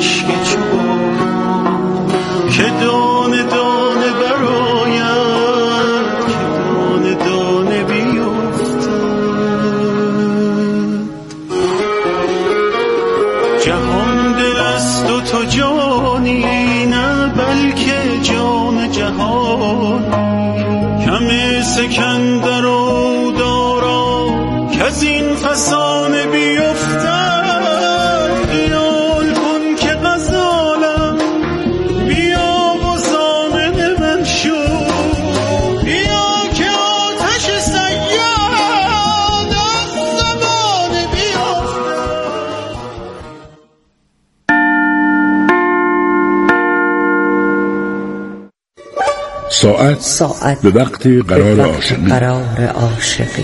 اشک چون که دانه دانه براید، که دانه دانه بیفتد. جهان دل است و تو جانی، نه بلکه جان جهان. کم سکندر و دارا که از این فسانه بیفتد. خیال کن که غزالم بیا و ضامن من شو، بیا که آتش صیاد از زبانه بیفتد. ساعت به وقت قرار عاشقی.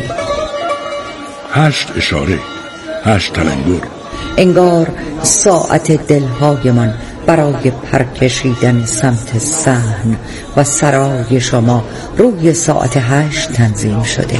8 اشاره، 8 تلنگر. انگار ساعت دلهایمان برای پرکشیدن سمت صحن و سرای شما روی ساعت 8 تنظیم شده.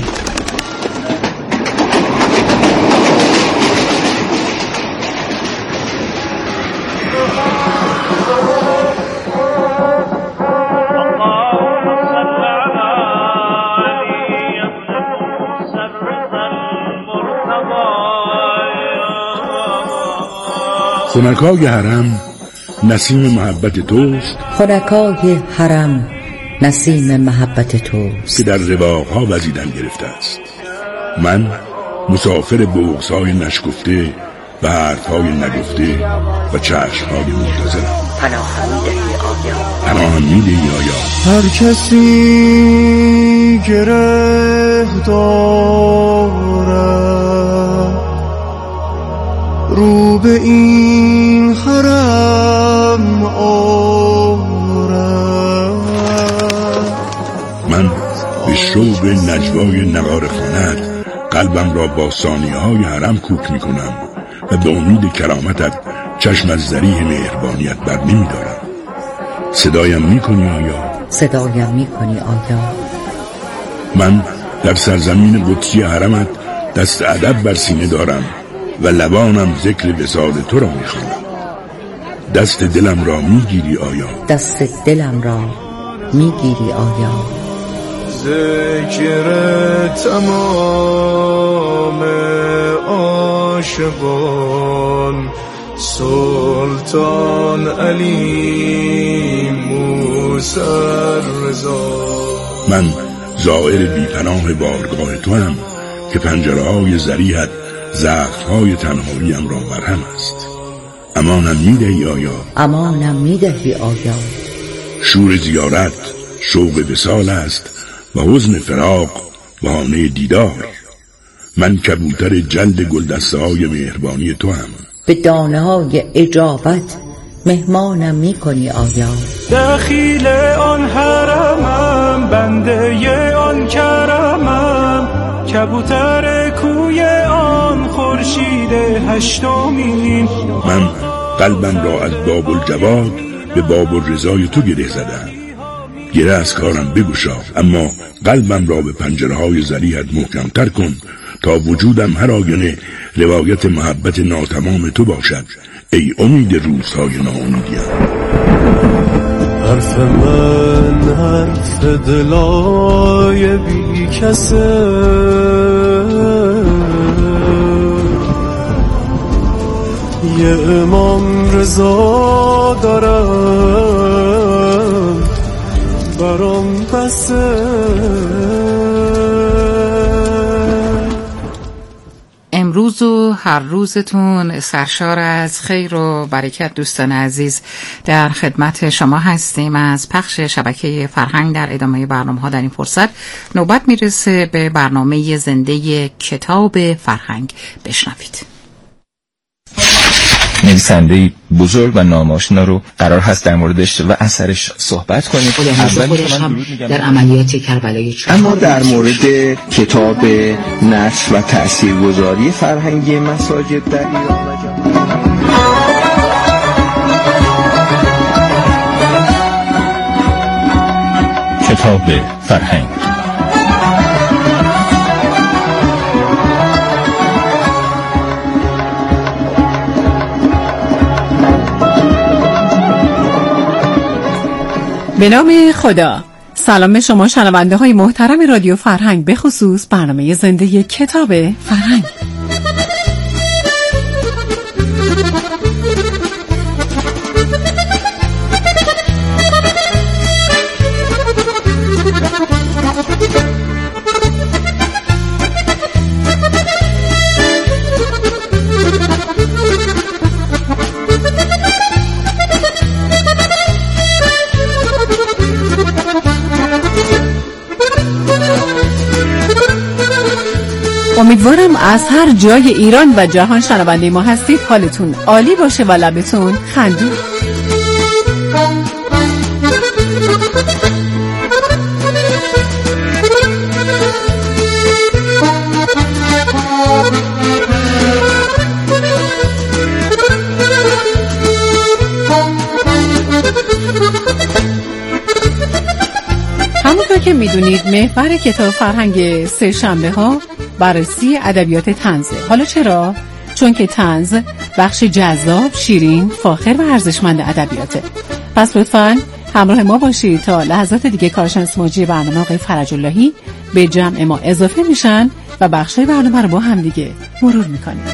خنکای حرم نسیم محبت توست، خنکای حرم نسیم محبت توست که در رواقها وزیدن گرفته است. من مسافر بغض‌های نشکفته و حرف‌های نگفته و چشم‌های منتظرم. پناهم می‌دهی آیا؟ هر کسی گره دارد رو به این حرم آرد. من به شوق نجوای نگار خانت قلبم را با ثانیه‌های حرم کوک می‌کنم و به امید کرامتت چشم از ذریح مهربانیت بر نمی‌دارم. صدایم می‌کنی آیا؟ صدایم می‌کنی آیا؟ من در سرزمین قدسی حرمت دست ادب بر سینه دارم و لبانم ذکر وصال تو را می‌خوانم. دست دلم را می‌گیری آیا؟ دست دلم را می‌گیری آیا؟ ذکر تمام عاشقان سلطان علی موسی رضا. من زائر بی‌پناه بارگاه تو هم که پنجره‌های ذریحت زخم‌های تنهاییم را مرهم است. امانم می‌دهی آیا؟ امانم می‌دهی آیا؟ شور زیارت شوق وصال است و حزن فراق بهانه دیدار. من کبوتر جلد گلدسته‌های مهربانی تو هم. به دانه‌های اجابت مهمانم می‌کنی آیا؟ دخیل آن حرمم، بنده آن کرمم، کبوتر کوی آن خورشید هشتمین. من قلبم را از باب الجواد به باب الرضای تو گره زدم. گره از کارم بگشا، اما قلبم را به پنجره‌های ذریحت محکم‌تر کن تا وجودم هر آینه روایت محبت ناتمام تو باشد. ای امید روزهای ناامیدیم. حرف من حرف دلای بی کسه، یه امام رضا دارم برام بسه. امروز و هر روزتون سرشار از خیر و برکت. دوستان عزیز، در خدمت شما هستیم از پخش شبکه فرهنگ. در ادامه برنامه‌ها در این فرصت نوبت میرسه به برنامه زنده کتاب فرهنگ. بشنوید. نویسنده بزرگ و ناماشنا رو قرار هست در موردش و اثرش صحبت کنیم. خودش هم در عملیات کربلای 4. اما در مورد کتاب نشر و تاثیرگذاری فرهنگی مساجد در ایران و جهان، کتاب فرهنگ. به نام خدا. سلام به شما شنونده های محترم رادیو فرهنگ، به خصوص برنامه زنده کتاب فرهنگ. امیدوارم از هر جای ایران و جهان شنونده ما هستید حالتون عالی باشه و لبتون خندون. همونطور که میدونید محور کتاب فرهنگ سه شنبه ها بررسی ادبیات طنزه. حالا چرا؟ چون که طنز بخش جذاب، شیرین، فاخر و ارزشمند ادبیاته. پس لطفاً همراه ما باشید تا لحظات دیگه کارشناس مجری برنامه آقای فرج اللهی به جمع ما اضافه میشن و بخشای برنامه رو با هم دیگه مرور میکنیم.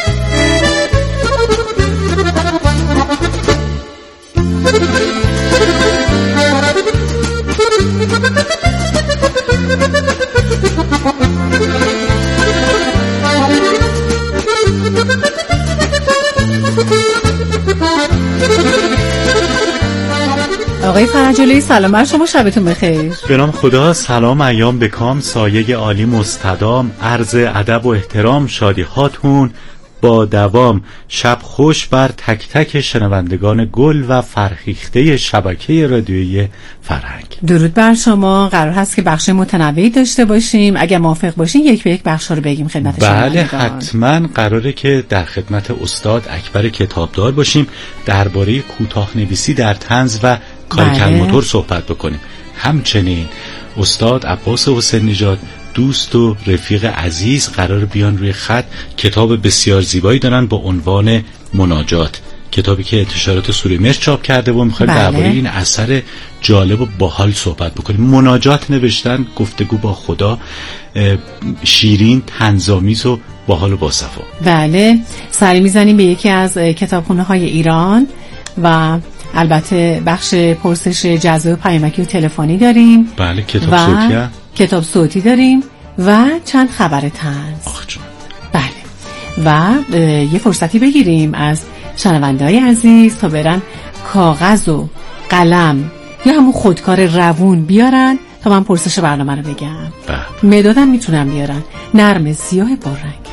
آقای فرج اللهی سلام بر شما، شبتون بخیر. به نام خدا. سلام ایام بکام، سایه عالی مستدام، عرض ادب و احترام، شادی هاتون با دوام، شب خوش بر تک تک شنوندگان گل و فرهیخته شبکه رادیویی فرهنگ. درود بر شما. قرار هست که بخش متنوعی داشته باشیم. اگر موافق باشین یک به یک بخش رو بگیم خدمت شنوندگان. بله حتما قراره که در خدمت استاد اکبر کتابدار باشیم، درباره کوتاه‌نویسی در طنز و کاریکاتور صحبت بکنیم. همچنین استاد عباس حسین نژاد، دوست و رفیق عزیز، قرار بیان روی خط کتاب بسیار زیبایی دارن با عنوان مناجات، کتابی که انتشارات سوری مصر چاپ کرده و میخوایم درباره این اثر جالب و باحال صحبت بکنیم. مناجات نوشتن، گفتگو با خدا، شیرین، طنزآمیز و باحال و باصفا. بله، سری میزنیم به یکی از کتابخونه های ایران و البته بخش پرسش جزای پیامکی و تلفنی داریم. بله، کتاب صوتی هم. کتاب صوتی داریم و چند خبر طنز. بله، و یه فرصتی بگیریم از شنونده‌های عزیز تا برن کاغذ و قلم یا همون خودکار روون بیارن تا من پرسش برنامه رو بگم. مدادم میتونم بیارن، نرم سیاه با رنگ.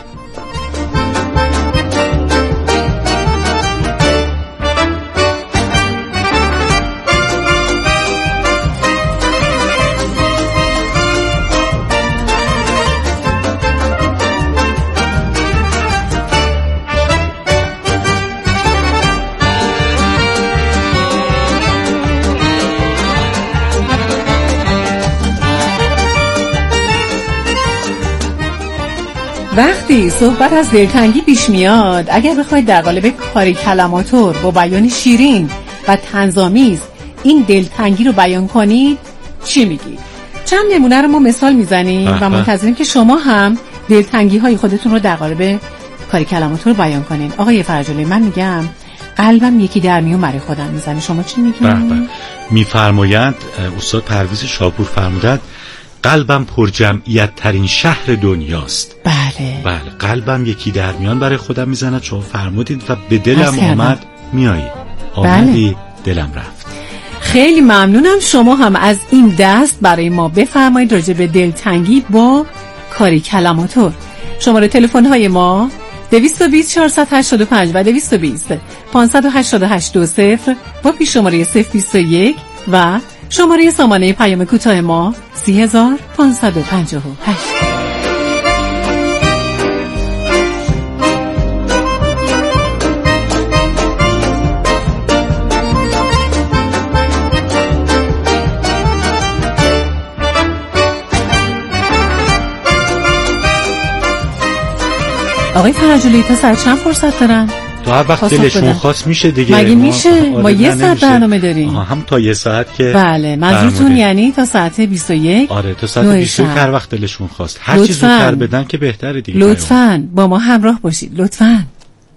وقتی صحبت از دلتنگی پیش میاد، اگر بخواید در قالب کاریکاتور با بیان شیرین و طنزآمیز این دلتنگی رو بیان کنید، چی میگید؟ چند نمونه رو ما مثال میزنیم و منتظریم که شما هم دلتنگی های خودتون رو در قالب کاریکاتور بیان کنین. آقای فرج اللهی، من میگم قلبم یکی در میون برای خودم میزنه، شما چی میگین؟ میفرمایند استاد پرویز شاپور فرمودند قلبم پر جمعیت ترین شهر دنیاست. بله، قلبم یکی در میان برای خودم میزند. شما فرمودید و به دلم آمد میایی، آمدی دلم رفت. خیلی ممنونم. شما هم از این دست برای ما بفرمایید راجع به دلتنگی با کاریکاتور. شماره تلفن های ما 220 485 و 220 588 با پیش شماره 021 و شماره سامانه پیام کوتاه ما 30558. آقای فرج اللهی تا ساعت چند فرصت دارن؟ تو هر وقت دلشون خواست میشه دیگه. مگه میشه؟ ما یه ساعت برنامه داریم. هم تا یه ساعت که بله منظورتون یعنی تا ساعت 21. آره تا ساعت 21 هر وقت دلشون خواست. هر چیز زودتر بدن که بهتره دیگه. لطفاً با ما همراه باشید لطفاً.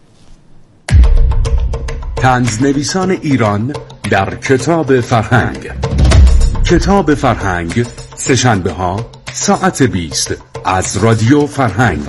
طنزنویسان ایران در کتاب فرهنگ. کتاب فرهنگ سه‌شنبه ها ساعت 20 از رادیو فرهنگ.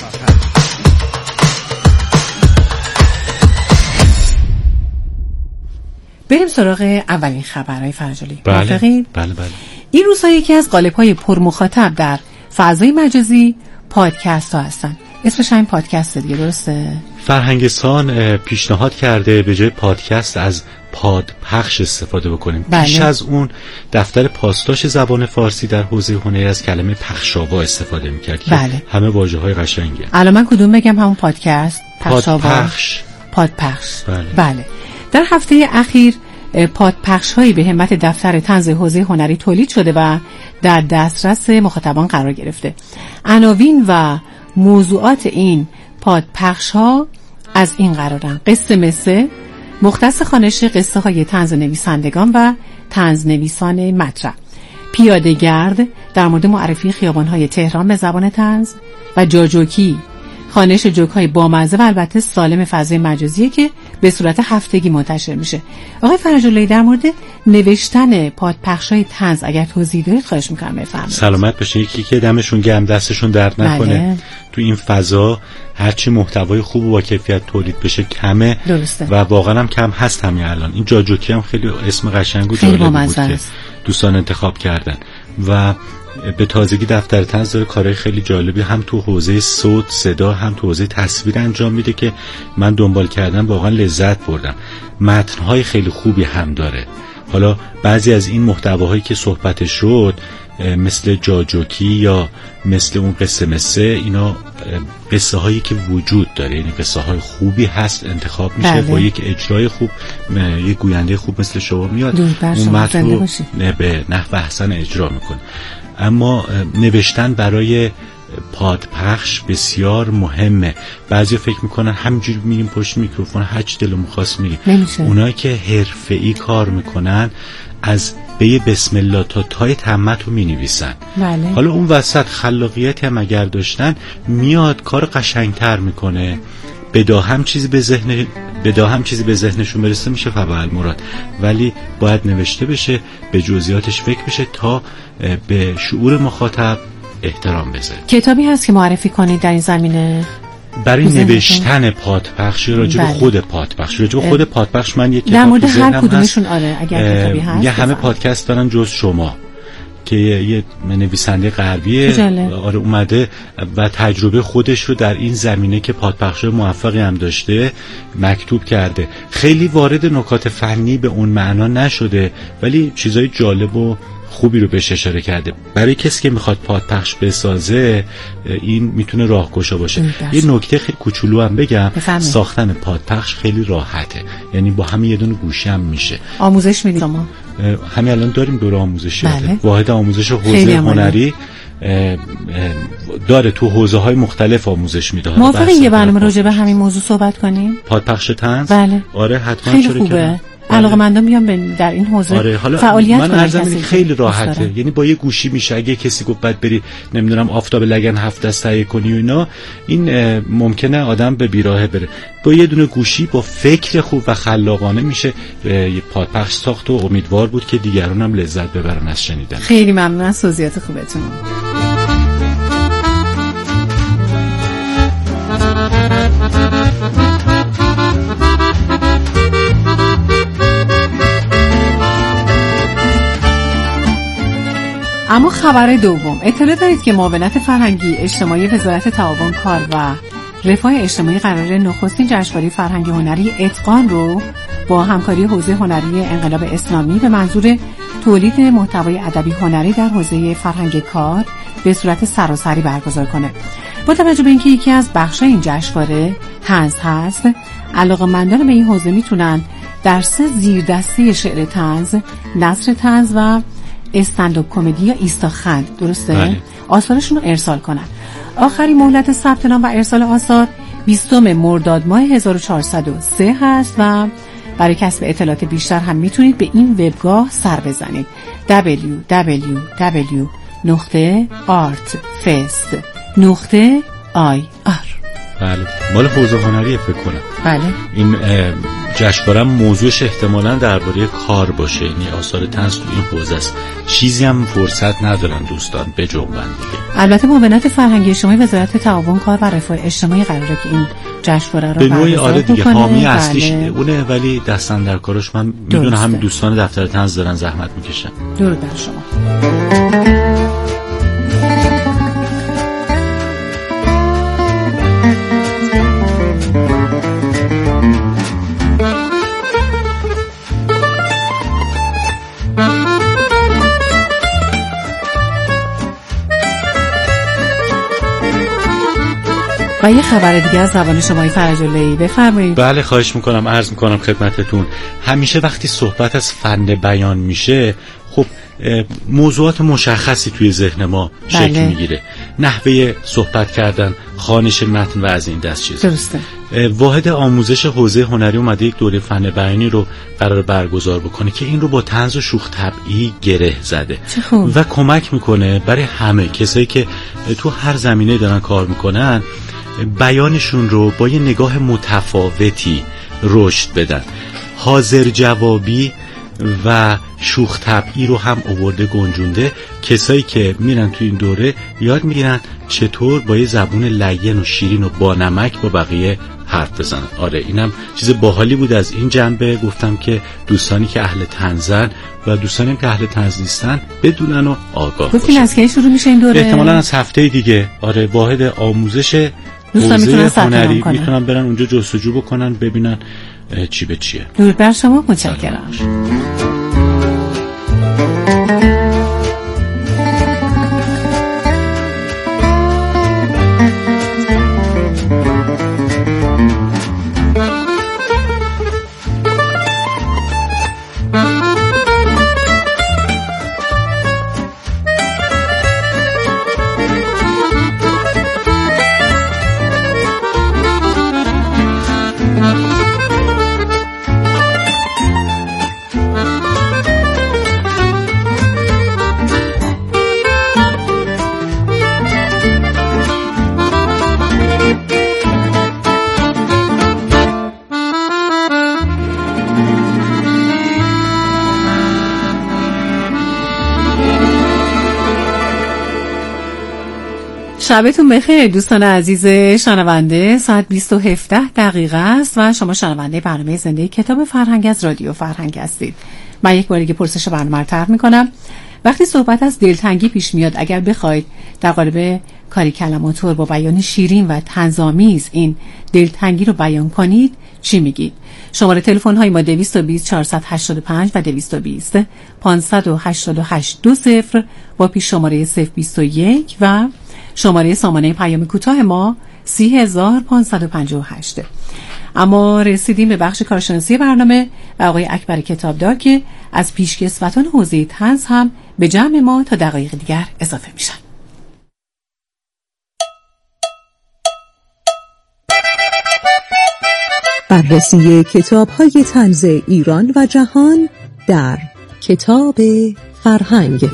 بریم سراغ اولین خبرهای فرجالی. بله. بله. این روزها یکی از قالب‌های پرمخاطب در فضای مجازی پادکست ها هستن. اسمش همین پادکست دیگه، درسته؟ فرهنگستان پیشنهاد کرده به جای پادکست از پادپخش استفاده بکنیم. بله. پیش از اون دفتر پاسداشت زبان فارسی در حوزه هنری از کلمه پخشاوا استفاده میکرد که بله. همه واژه‌های قشنگه. الان من کدوم بگم؟ همون پادکست، پادپخش. بله. در هفته اخیر پادپخش هایی به همت دفتر طنز حوزه هنری تولید شده و در دسترس مخاطبان قرار گرفته. عناوین و موضوعات این پادپخش ها از این قرارن: قصه مصه، مختص خوانش قصه های طنز نویسندگان و طنز نویسان مطرح، پیاده گرد در مورد معرفی خیابان های تهران به زبان طنز و جاجوکی، خوانش جوک های بامزه و البته سالم فضای مجازیه که به صورت هفتگی منتشر میشه. آقای فرج‌اللهی در مورد نوشتن پادپخش‌های طنز اگر توضیح دارید خواهش می‌کنم بفرمایید. سلامت باشین. یکی که دمشون گرم، دستشون درد نکنه. بله. تو این فضا هرچی محتوای خوب و با کیفیت تولید بشه کمه. درسته. و واقعا هم کم هست همین الان. این جاجوکی هم خیلی اسم قشنگ و جالبی بود که دوستان انتخاب کردن و به تازگی دفتر طنز داره کارهای خیلی جالبی هم تو حوزه صوت، صدا، هم تو حوزه تصویر انجام میده که من دنبال کردم واقعا لذت بردم. متن‌های خیلی خوبی هم داره. حالا بعضی از این محتواهایی که صحبت شد مثل جاجوکی یا مثل اون قصه مصه، اینا قصه هایی که وجود داره، یعنی قصه های خوبی هست انتخاب میشه. بله. با یک اجرای خوب، یک گوینده خوب مثل شما میاد اون متن رو به نحو احسن اجرا میکنه. اما نوشتن برای پادپخش بسیار مهمه. بعضی فکر میکنن همینجوری میریم پشت میکروفون هر چی دلمون خواست میگیم. اونایی که حرفه‌ای کار میکنن از به بسم الله تا تای تمت رو مینویسن. بله. حالا اون وسط خلاقیتی هم اگر داشتن میاد کار قشنگتر میکنه. بداهم چیزی به ذهنشون برسه میشه فبال مراد، ولی باید نوشته بشه، به جزئیاتش فکر بشه تا به شعور مخاطب احترام بذاره. کتابی هست که معرفی کنید در این زمینه برای نوشتن پادپخش، راجع به خود پادپخش، راجع به خود پادپخش من یک در کتاب مورد تو ذهنم هر کدومشون آره اگر کتابی هست. یه همه پادکست دارن جز شما که یه نویسنده غربیه آره اومده و تجربه خودش رو در این زمینه که پادپخش موفقی هم داشته مکتوب کرده. خیلی وارد نکات فنی به اون معنا نشده ولی چیزای جالب و خوبی رو بهش اشاره کرده. برای کسی که میخواد پادپخش بسازه این میتونه راهگشا باشه. یه نکته خیلی کوچولو هم بگم، ساختن پادپخش خیلی راحته، یعنی با همین یه دونه گوشی هم میشه. آموزش میدید شما؟ همین الان داریم دوره آموزشی. بله. واحد آموزش حوزه هنری داره، تو حوزه های مختلف آموزش میده. موافقین یه برنامه راجع به همین موضوع صحبت کنیم؟ پادپخش طنز؟ بله. آره حتما. خیلی خوبه. علاقه‌مندان بیان در این حوزه فعالیت کنن. من ارزم خیلی راحته، یعنی با یه گوشی میشه. اگه کسی گفت بعد بری نمیدونم آفتاب لگن 7 دست تهیه کنی و اینا، این ممکنه آدم به بیراهه بره. با یه دونه گوشی با فکر خوب و خلاقانه میشه یه پادپخش ساخت و امیدوار بود که دیگران هم لذت ببرن از شنیدن. خیلی ممنون از توضیحات خوبتون. اما خبر دوم، اطلاع دارید که معاونت فرهنگی اجتماعی وزارت تعاون کار و رفاه اجتماعی قرار نخستین جشنواره فرهنگی هنری اتقان رو با همکاری حوزه هنری انقلاب اسلامی به منظور تولید محتوای ادبی هنری در حوزه فرهنگ کار به صورت سراسری برگزار کنه. با توجه به اینکه یکی از بخش‌های این جشنواره طنز هست، علاقه‌مندان به این حوزه میتونن در 3 زیردسته شعر طنز، نثر طنز و استندآپ کمدی یا ایستاخند، درسته؟ بله. آثارشون رو ارسال کنن. آخرین مهلت ثبت نام و ارسال آثار 20 مرداد ماه 1403 هست و برای کسب اطلاعات بیشتر هم میتونید به این وبگاه سر بزنید www.artfest.ir. بله، مال حوزه هنریه فکر کنم. بله. این جشنواره موضوعش احتمالاً درباره کار باشه، یعنی آثار طنز تو این حوزه است. چیزی هم فرصت ندارن دوستان به جنبن دیگه. البته معاونت فرهنگی اجتماعی وزارت تعاون کار و رفاه اجتماعی قراره که این جشنواره رو به نوعی آره دیگه حامی اصلیش بله. اونه، ولی دستن در کارش من میدونم همین دوستان دفتر طنز دارن زحمت میکشن. درود بر شما. و یه خبر دیگه از زبان شما فرج‌اللهی بفرمایید. بله خواهش میکنم، عرض میکنم خدمتتون. همیشه وقتی صحبت از فن بیان میشه خب موضوعات مشخصی توی ذهن ما شکل میگیره، نحوه صحبت کردن، خوانش متن و از این دست چیزا. درسته. واحد آموزش حوزه هنری اومده یک دوره فن بیانی رو قرار برگزار بکنه که این رو با طنز و شوخ طبعی گره زده و کمک میکنه برای همه کسایی که تو هر زمینه دارن کار میکنن بیانشون رو با یه نگاه متفاوتی رشد بدن. حاضر جوابی و شوخ طبعی رو هم آورده گنجونده. کسایی که میرن تو این دوره یاد میگیرن چطور با یه زبون لین و شیرین و با نمک با بقیه حرف بزنن. آره اینم چیز باحالی بود. از این جنبه گفتم که دوستانی که اهل طنزن و دوستانی که اهل طنز نیستن بدونن و آگاه باشن. گفتین از کی شروع میشه این دوره؟ احتمالاً از هفته دیگه. آره واحد آموزش حوزه هنری میتونن برن اونجا جستجو بکنن ببینن چی به چیه. درود بر شما، متشکرم. شبتون بخیر دوستان عزیز شنونده. ساعت 20:17 است و شما شنونده برنامه زنده کتاب فرهنگ از رادیو فرهنگ هستید. من یک بار دیگه پرسش برنامه رو طرح می‌کنم. وقتی صحبت از دلتنگی پیش میاد، اگر بخواید در قالب کاری کلماتور با بیان شیرین و طنزآمیز این دلتنگی رو بیان کنید، چی میگید؟ شماره تلفن های ما 220 485 و 220 588 با پیش شماره 021 و شماره سامانه پیام کوتاه ما 30558. اما رسیدیم به بخش کارشناسی برنامه و آقای اکبر کتابدار که از پیشکسوتان حوزه طنز هم به جمع ما تا دقایق دیگر اضافه میشن. بررسی کتاب‌های طنز ایران و جهان در کتاب فرهنگ.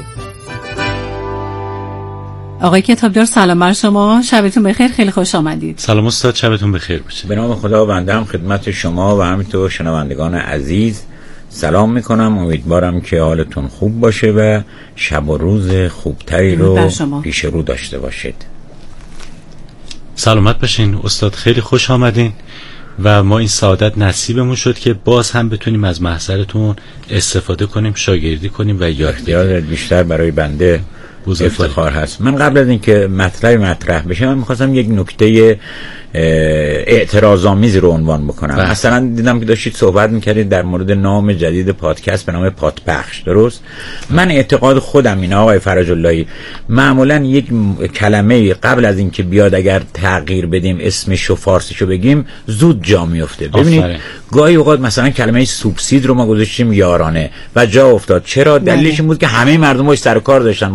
آقای کتابدار سلام بر شما، شبتون بخیر، خیلی خوش آمدید. سلام استاد، شبتون بخیر باشه. به نام خدا بنده هم خدمت شما و همینطور شنوندگان عزیز سلام میکنم. امیدوارم که حالتون خوب باشه و شب و روز خوبتری رو پیش رو داشته باشید. سلامت باشین استاد، خیلی خوش آمدین و ما این سعادت نصیبمون شد که باز هم بتونیم از محضرتون استفاده کنیم، شاگردی کنیم و یاد بگیریم. بیشتر برای بنده افتخار هست. من قبل از اینکه مطرح بشه من می‌خواستم یک نکته اعتراض‌آمیز رو عنوان بکنم. مثلا دیدم که داشتید صحبت می‌کردید در مورد نام جدید پادکست به نام پادپخش، درست؟ من اعتقاد خودم اینه آقای فرج‌اللهی، معمولاً یک کلمه قبل از اینکه بیاد اگر تغییر بدیم اسمشو فارسیشو بگیم زود جا میفته. ببینید گاهی اوقات مثلا کلمه سوبسید رو ما گذاشتیم یارانه و جا افتاد. چرا؟ دلیلش این بود که همه مردم باش سر کار داشتن به خاطر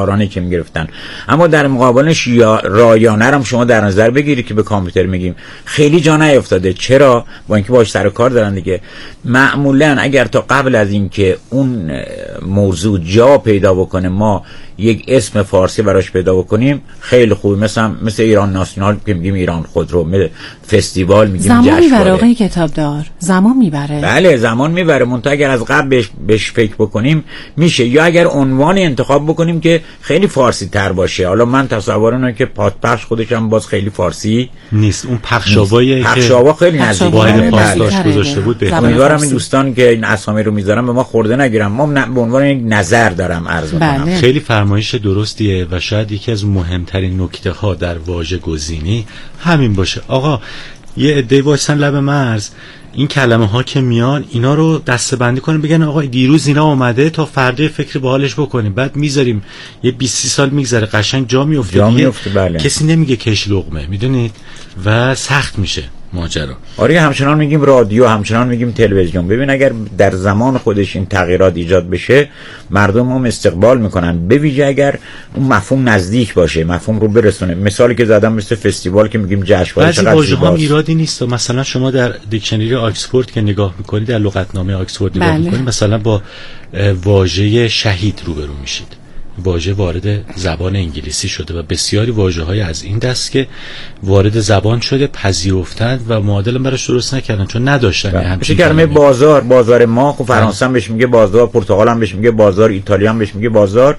هزارانه که میگرفتن. اما در مقابلش رایانه هم شما در نظر بگیرید که به کامپیوتر میگیم خیلی جا نیافتاده. چرا؟ با اینکه باهاش سر کار دارن دیگه. معمولا اگر تا قبل از اینکه اون موضوع جا پیدا بکنه ما یک اسم فارسی براش پیدا بکنیم خیلی خوبه. مثل ایران ناسیونال که میگیم ایران خودرو، فستیوال میگیم جشنواره. زمان میبره آقای کتابدار، زمان میبره. بله زمان میبره، منتها اگر از قبل بهش فکر بکنیم میشه. یا اگر عنوان انتخاب بکنیم که خیلی فارسی تر باشه. حالا من تصور اینه که پادپخش خودش هم باز خیلی فارسی نیست. اون پخشاوایی که پخشاوا خیلی نزدیک واحد پاسداشت گذاشته بود. امیدوارم این دوستان که این اسامی رو میذارم به ما خورده نگیرن. ما به عنوان یک نظر دارم عرض میکنم. خیلی فرمایش درستیه و شاید یکی از مهمترین نکته ها در واژه گزینی همین باشه. آقا یه عده وایسن لب مرز، این کلمه ها که میان اینا رو دسته‌بندی کنیم، بگن آقا دیروز اینا اومده تا فردا فکر به حالش بکنیم، بعد میذاریم یه 20 سال میگذره قشنگ جا میفته. بله. کسی نمیگه کش لقمه، میدونید، و سخت میشه ماجرا. آره همچنان میگیم رادیو، همچنان میگیم تلویزیون. ببین اگر در زمان خودش این تغییرات ایجاد بشه مردم هم استقبال میکنن، به ویژه اگر اون مفهوم نزدیک باشه، مفهوم رو برسونه. مثالی که زدم مثل فستیوال که میگیم جشنواره، چقدر واژه‌ها ایرادی نیست. مثلا شما در دیکشنری آکسفورد که نگاه میکنید، در لغتنامه آکسفورد نگاه میکنید، مثلا با واژه شهید روبرو میشید. واژه وارد زبان انگلیسی شده و بسیاری واژه‌های از این دست که وارد زبان شده پذیرفتند و معادل براش درست نکردن چون نداشتن. همین کلمه بازار ما، خب فرانسه هم بهش میگه بازار، پرتغال هم بهش میگه بازار، ایتالیا هم بهش میگه بازار.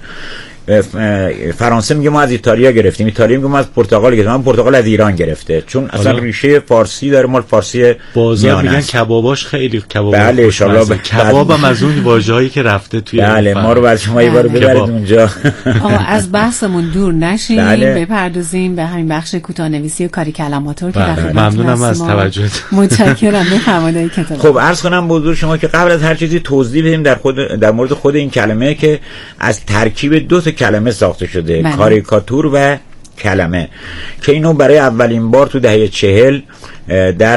فرانسه میگه ما از ایتالیا گرفتیم، ایتالیا میگه ما از پرتغال گرفتیم، من پرتغال از ایران گرفته، چون اصلا ریشه فارسی داره، مال فارسی بازار میگن. کباباش خیلی کباب. بله ان شاء الله کبابم از اون واژه‌هایی که رفته توی. بله ما رو بعد شما یه بار ببرید اونجا. آقا از بحثمون دور نشیم، بپردازیم به همین بخش کوتاه‌نویسی و کاری کلماتور که در ممنونم از توجهتون. متشکرم. بفرمایید کتاب. خب عرض کنم به حضور شما که قبل از هر چیزی توضیح بدیم در مورد خود این کلمه که از ترکیب دو تا کلمه ساخته شده، کاریکاتور و کلمه، که اینو برای اولین بار تو دهه 40 در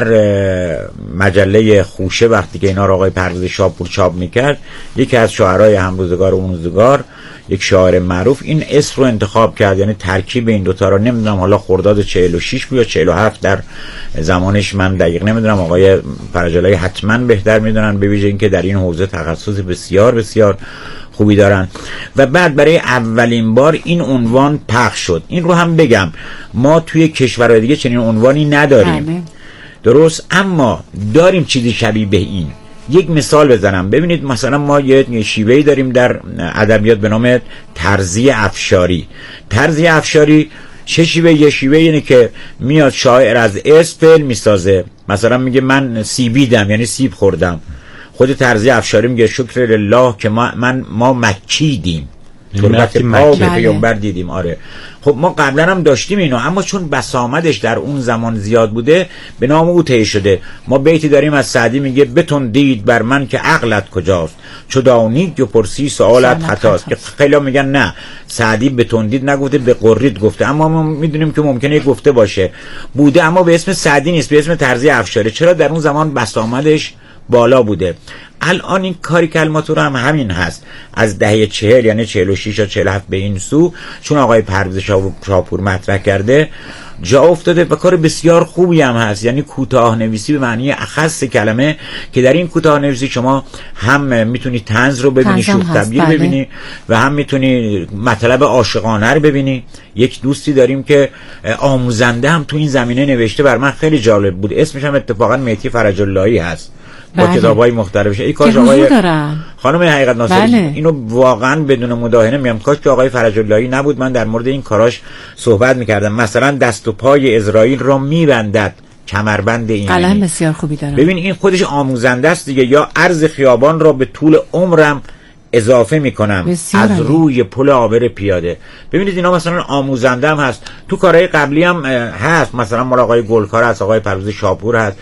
مجله خوشه وقتی که اینا رو آقای پرویز شاپور چاپ میکرد، یکی از شاعرای همروزگار و اون روزگار، یک شاعر معروف، این اسم رو انتخاب کرد. یعنی ترکیب این دوتا رو نمیدونم حالا خرداد 46 بود یا 47 در زمانش، من دقیق نمیدونم، آقای فرج‌اللهی حتما بهتر میدونن، به ویژه اینکه در این حوزه تخصص بسیار بسیار خوبی دارن. و بعد برای اولین بار این عنوان پخش شد. این رو هم بگم ما توی کشورهای دیگه چنین عنوانی نداریم، درست، اما داریم چیزی شبیه به این. یک مثال بزنم، ببینید مثلا ما یه شیوهی داریم در ادبیات به نام طرزی افشاری. طرزی افشاری چه شیوه؟ یه شیوه اینه که میاد شاعر از اسم فعل میسازه، مثلا میگه من سیبیدم یعنی سیب خوردم. خود طرزی افشاری میگه شکر لله که ما مکیدیم، تربت پا به پیامبر دیدیم. آره خب ما قبلا هم داشتیم اینو، اما چون بسامدش در اون زمان زیاد بوده به نام او طی شده. ما بیتی داریم از سعدی میگه بتون دید بر من که عقلت کجاست، چو دانید جو پرسی سوالت خطاست. که خیلی میگن نه سعدی بتون دید نگفته، به قرید گفته، اما ما میدونیم که ممکنه گفته باشه بوده، اما به اسم سعدی نیست، به اسم طرزی افشاری. چرا؟ در اون زمان بسامدش بالا بوده. الان این کاری کلماتور هم همین هست از دهه 40 یعنی 46 تا 47 به این سو، چون آقای پرویز شاپور مطرح کرده جا افتاده و کار بسیار خوبی هم هست. یعنی کوتاه نویسی به معنی اخص کلمه، که در این کوتاه نویسی شما هم میتونی طنز رو ببینی، شوخ طبیعی رو ببینی و هم میتونی مطلب عاشقانه رو ببینی. یک دوستی داریم که آموزنده هم تو این زمینه نوشته، بر من خیلی جالب بود، اسمش هم اتفاقا مهدی فرج‌اللهی هست با کتاب‌های مختلفش. ای کاش آقای خانم حقیقت ناصری اینو واقعا بدون مداهنه میگم، کاش که آقای فرج‌اللهی نبود، من در مورد این کاراش صحبت میکردم. مثلا دست و پای اسرائیل را میبندد کمربند این، قلم بسیار خوبی داره. ببین این خودش آموزنده است دیگه. یا عرض خیابان را به طول عمرم اضافه میکنم از روی پل عابر پیاده. ببینید اینا مثلا آموزنده هم هست، تو کارهای قبلی هم هست، مثلا مال آقای گلکار هست، آقای پرویز شاپور هست،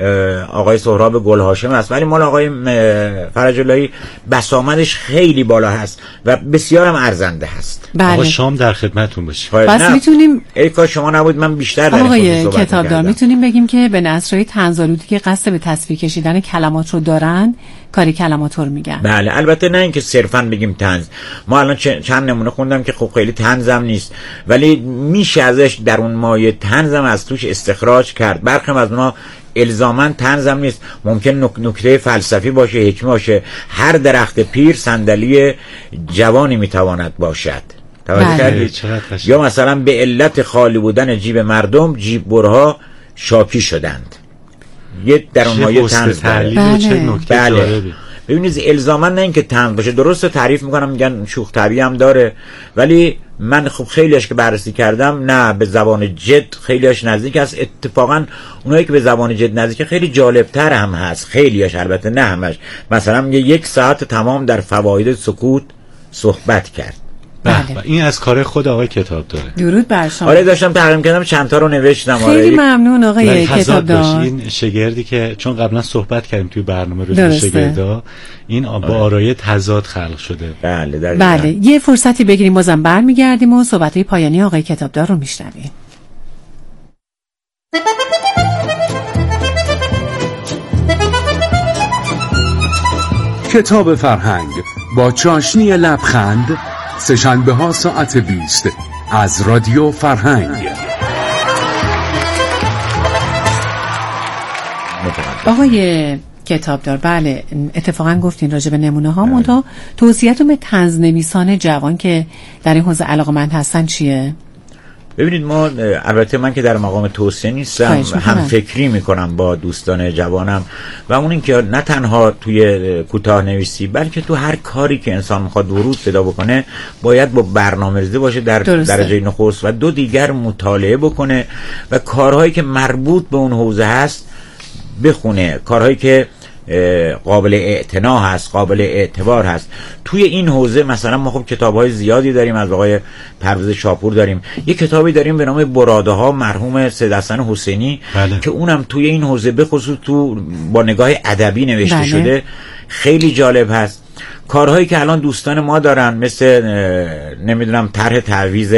آقای سهراب گلهاشم هست، ولی مال آقای فرج‌اللهی بسامدش خیلی بالا هست و بسیار هم ارزنده هست. آقا شام در خدمتتون باشه. پس میتونیم ای کاش شما نبود من بیشتر در آقای کتابدار میتونیم بگیم که به نصرهای طنزآلودی که قصد به تصفیه کشیدن کلمات رو دارن کاری کلماتور میگن. بله، البته نه اینکه صرفا بگیم طنز. ما الان چند نمونه خوندم که خب خیلی طنزم نیست، ولی میشه ازش در اون مایه طنزم از توش استخراج کرد. برخی از اونها الزاماً طنزم نیست، ممکن نکته فلسفی باشه، حکمت باشه. هر درخت پیر صندلی جوانی میتواند باشد. توجه کردید؟ یا مثلا به علت خالی بودن جیب مردم جیب برها شاکی شدند. یه در اون مایه طنز داره. چه نکته جالبی. ببینید الزاما نه اینکه طنز باشه، درسته تعریف میکنم میگن شوخ طبعی هم داره، ولی من خب خیلیش که بررسی کردم نه به زبان جد خیلیش نزدیک است. اتفاقا اونایی که به زبان جد نزدیک خیلی جالبتر هم هست، خیلیش، البته نه همش. مثلا میگه 1 ساعت تمام در فواید سکوت صحبت کرد. بله. این از کار خود آقای کتاب داره. درود بر شما. آره داشتم ترجمه کردم، چند تا رو نوشتم. خیلی ممنون آقای کتاب دار. این شگردی که چون قبلا صحبت کردیم توی برنامه روز شگردا، این با آرایه تضاد خلق شده. بله یه فرصتی بگیریم بازم برمیگردیم و صحبت‌های پایانی آقای کتاب دار رو میشنویم. کتاب فرهنگ با چاشنی لبخند، سه‌شنبه ها ساعت 20 از رادیو فرهنگ. آقای کتابدار، بله اتفاقا گفتین راجع به نمونه ها، منتها توصیه‌تون به طنزنویسان جوان که در این حوزه علاقه‌مند هستن چیه؟ ببینید ما البته من که در مقام توصیه نیستم، هم فکری میکنم با دوستان جوانم و اون این که نه تنها توی کوتاه نویسی بلکه تو هر کاری که انسان میخواد ورود پیدا بکنه باید با برنامه‌ریزی باشه در درجه نخست و دو دیگر مطالعه بکنه و کارهایی که مربوط به اون حوزه هست بخونه، کارهایی که قابل اعتنا هست، قابل اعتبار هست. توی این حوزه مثلا ما خب کتاب‌های زیادی داریم، از آقای پرویز شاپور داریم، یه کتابی داریم به نام براده ها مرحوم سید حسن حسینی که اونم توی این حوزه به خصوص تو با نگاه ادبی نوشته شده، خیلی جالب هست. کارهایی که الان دوستان ما دارن مثل نمیدونم طرح تعویض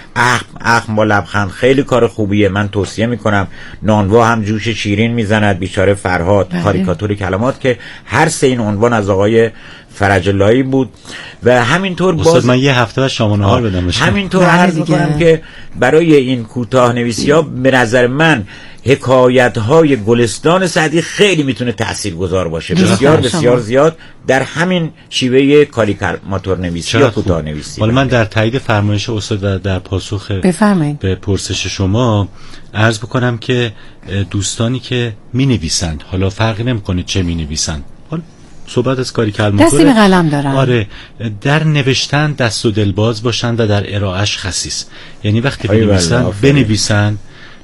اخم با لبخند، خیلی کار خوبیه، من توصیه میکنم. نانوا هم جوش شیرین میزند، بیچاره فرهاد، کاریکاتور کلمات، که هر سه این عنوان از آقای فرج اللهی بود. و همینطور باز من یه هفته شام نهار بدم، همینطور عرض میکنم که برای این کوتاه نویسی ها به نظر من حکایت های گلستان سعدی خیلی میتونه تاثیرگذار باشه، بسیار بسیار زیاد، در همین شیوه کاریکاتور نویسی یا کوتاه نویسی. حالا من در تایید فرمایش استاد در پاسخ به پرسش شما عرض بکنم که دوستانی که می نویسند، حالا فرقی نمیکنه چه می نویسند، حالا صحبت از کاری کلماتور، دستی به قلم دارن، آره، در نوشتن دست و دلباز باشند و در ارائهش خسیس. یعنی وقتی بنویسن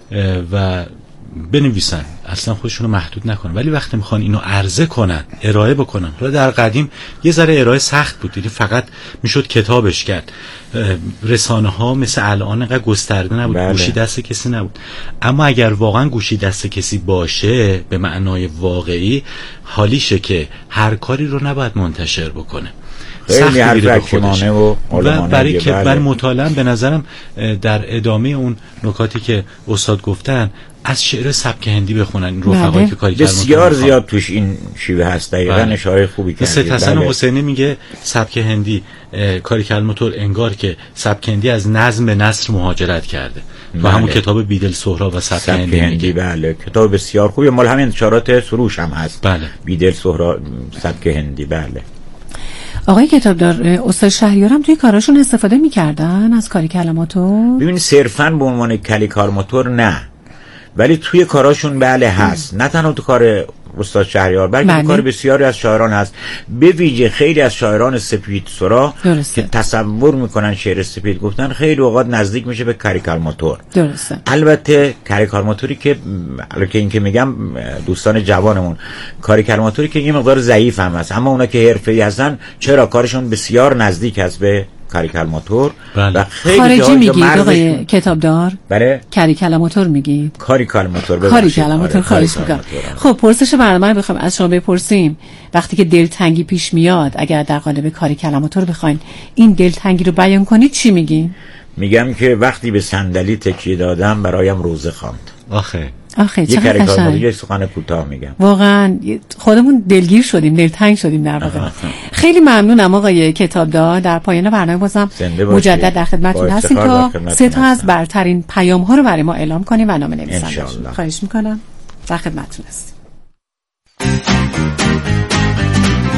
و بنویسن اصلا خودشونو محدود نکنن، ولی وقتی میخوان اینو عرضه کنن، ارائه بکنن، در قدیم یه ذره ارائه سخت بود، دیگه فقط میشد کتابش کرد، رسانه ها مثل الان اینقدر گسترده نبود، گوشی دست کسی نبود. اما اگر واقعا گوشی دست کسی باشه به معنای واقعی، حالیشه که هر کاری رو نباید منتشر بکنه، سخت میره به خودش و برای که بر مطالعه به نظرم در ادامه اون نکاتی که استاد گفتن از شعر سبک هندی بخونن این رفقایی که کاری کردن، بسیار زیاد توش این شیوه هست. دقیقاً اشاره خوبی کردید. سید حسن حسینی میگه سبک هندی کاری کلماتور انگار که سبک هندی از نظم به نثر مهاجرت کرده و همون کتاب بیدل سهرا و سبک هندی. بله کتاب بسیار خوبی، مال همین انتشارات سروش هم هست. بله. بیدل سهرا سبک هندی. بله. آقای کتابدار، استاد شهریار هم توی کاراشون استفاده میکردن از کاری کلماتور؟ ببینید صرفاً به عنوان کاری کلماتور نه، ولی توی کاراشون بله هست. نه تنها تو کار استاد شهریار بلکه کار بسیاری از شاعران هست، به ویژه خیلی از شاعران سپید سرا که تصور میکنن شعر سپید گفتن خیلی اوقات نزدیک میشه به کاری کلماتور. درسته. البته کاری کلماتوری که این که میگم دوستان جوانمون، کاری کلماتوری که یه مقدار ضعیف هم هست، اما اونا که حرفه‌ای هستن چرا کارشون بسیار نزدیک است به کاری کلماتور. و خیلی خارجی میگید آقای کتابدار؟ بله کاری کلماتور میگید؟ کاری کلماتور. کاری کلماتور. خواهش میکنم. خب پرسش برنامه بخوام از شما بپرسیم، وقتی که دلتنگی پیش میاد، اگر در قالب کاری کلماتور بخواید این دلتنگی رو بیان کنید چی میگین؟ میگم که وقتی به صندلی تکیه دادم برایم روزه خواند. آخه آخه یه کاریکاتور یه سخن کوتاه میگم. واقعا خودمون دلگیر شدیم، دلتنگ شدیم در واقع. خیلی ممنونم آقای کتابدار. در پایان برنامه بازم مجدد در خدمتتون هستیم تا 3 تا از برترین پیام ها رو برای ما اعلام کنیم و نام نویسنده. خواهش میکنم. در خدمتتون هستیم.